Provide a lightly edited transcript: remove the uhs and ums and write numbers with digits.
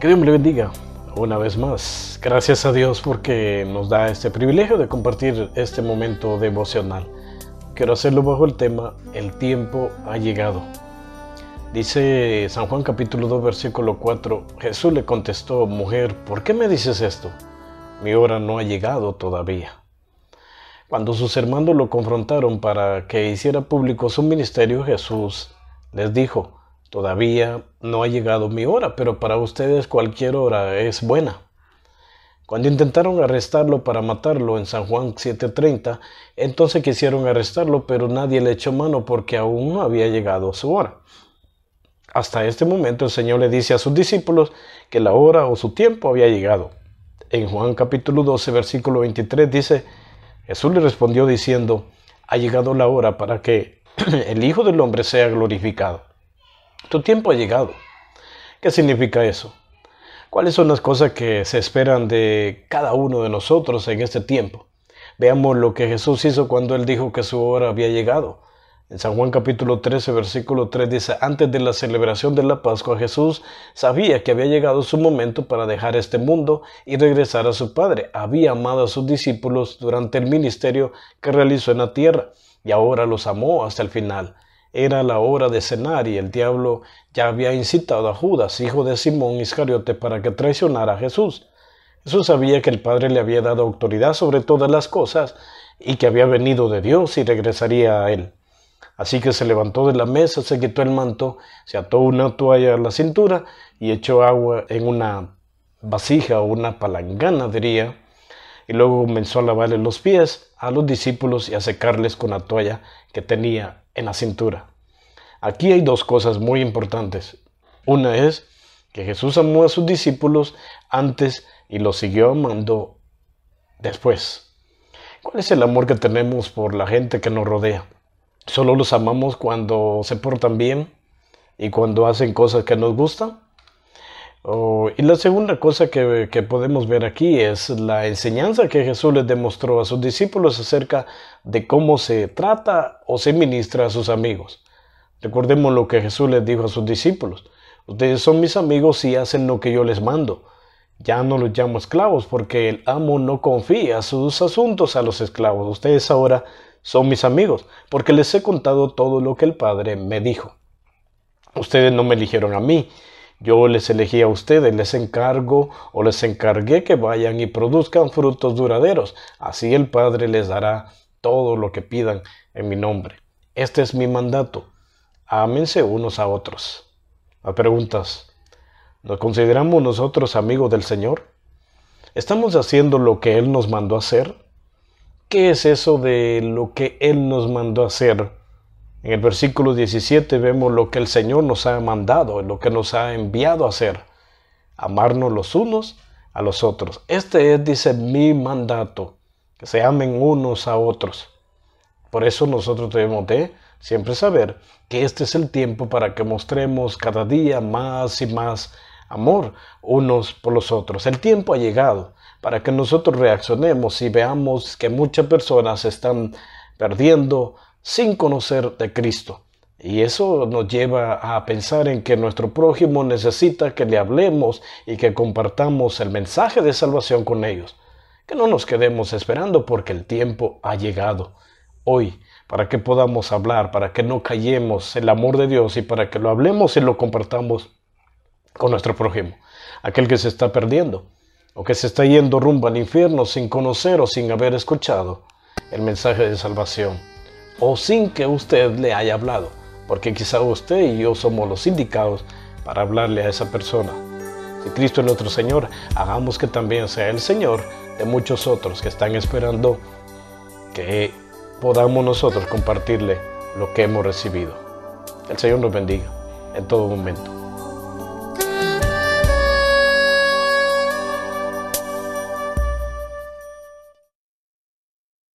Que Dios me le bendiga una vez más. Gracias a Dios porque nos da este privilegio de compartir este momento devocional. Quiero hacerlo bajo el tema El tiempo ha llegado. Dice San Juan capítulo 2 versículo 4: Jesús le contestó: mujer, ¿por qué me dices esto? Mi hora no ha llegado todavía. Cuando sus hermanos lo confrontaron para que hiciera público su ministerio, Jesús les dijo: todavía no ha llegado mi hora, pero para ustedes cualquier hora es buena. Cuando intentaron arrestarlo para matarlo en San Juan 7:30, entonces quisieron arrestarlo, pero nadie le echó mano porque aún no había llegado su hora. Hasta este momento el Señor le dice a sus discípulos que la hora o su tiempo había llegado. En Juan capítulo 12 versículo 23 dice: Jesús le respondió diciendo: ha llegado la hora para que el Hijo del Hombre sea glorificado. Tu tiempo ha llegado. ¿Qué significa eso? ¿Cuáles son las cosas que se esperan de cada uno de nosotros en este tiempo? Veamos lo que Jesús hizo cuando Él dijo que su hora había llegado. En San Juan capítulo 13 versículo 3 dice: antes de la celebración de la Pascua, Jesús sabía que había llegado su momento para dejar este mundo y regresar a su Padre. Había amado a sus discípulos durante el ministerio que realizó en la tierra y ahora los amó hasta el final. Era la hora de cenar y el diablo ya había incitado a Judas, hijo de Simón Iscariote, para que traicionara a Jesús. Jesús sabía que el Padre le había dado autoridad sobre todas las cosas y que había venido de Dios y regresaría a él. Así que se levantó de la mesa, se quitó el manto, se ató una toalla a la cintura y echó agua en una vasija o una palangana, diría, y luego comenzó a lavarle los pies a los discípulos y a secarles con la toalla que tenía en la cintura. Aquí hay dos cosas muy importantes. Una es que Jesús amó a sus discípulos antes y los siguió amando después. ¿Cuál es el amor que tenemos por la gente que nos rodea? ¿Solo los amamos cuando se portan bien y cuando hacen cosas que nos gustan? Y la segunda cosa que podemos ver aquí es la enseñanza que Jesús les demostró a sus discípulos acerca de cómo se trata o se ministra a sus amigos. Recordemos lo que Jesús les dijo a sus discípulos: ustedes son mis amigos y hacen lo que yo les mando. Ya no los llamo esclavos porque el amo no confía sus asuntos a los esclavos. Ustedes ahora son mis amigos porque les he contado todo lo que el Padre me dijo. Ustedes no me eligieron a mí. Yo les elegí a ustedes, les encargué que vayan y produzcan frutos duraderos. Así el Padre les dará todo lo que pidan en mi nombre. Este es mi mandato: ámense unos a otros. Las preguntas: ¿nos consideramos nosotros amigos del Señor? ¿Estamos haciendo lo que Él nos mandó a hacer? ¿Qué es eso de lo que Él nos mandó a hacer? En el versículo 17 vemos lo que el Señor nos ha mandado, lo que nos ha enviado a hacer: amarnos los unos a los otros. Este es, dice, mi mandato, que se amen unos a otros. Por eso nosotros debemos de siempre saber que este es el tiempo para que mostremos cada día más y más amor unos por los otros. El tiempo ha llegado para que nosotros reaccionemos y veamos que muchas personas se están perdiendo sin conocer de Cristo. Y eso nos lleva a pensar en que nuestro prójimo necesita que le hablemos y que compartamos el mensaje de salvación con ellos. Que no nos quedemos esperando porque el tiempo ha llegado hoy para que podamos hablar, para que no callemos el amor de Dios y para que lo hablemos y lo compartamos con nuestro prójimo, aquel que se está perdiendo o que se está yendo rumbo al infierno sin conocer o sin haber escuchado el mensaje de salvación, o sin que usted le haya hablado, porque quizá usted y yo somos los indicados para hablarle a esa persona. Si Cristo es nuestro Señor, hagamos que también sea el Señor de muchos otros que están esperando que podamos nosotros compartirle lo que hemos recibido. El Señor nos bendiga en todo momento.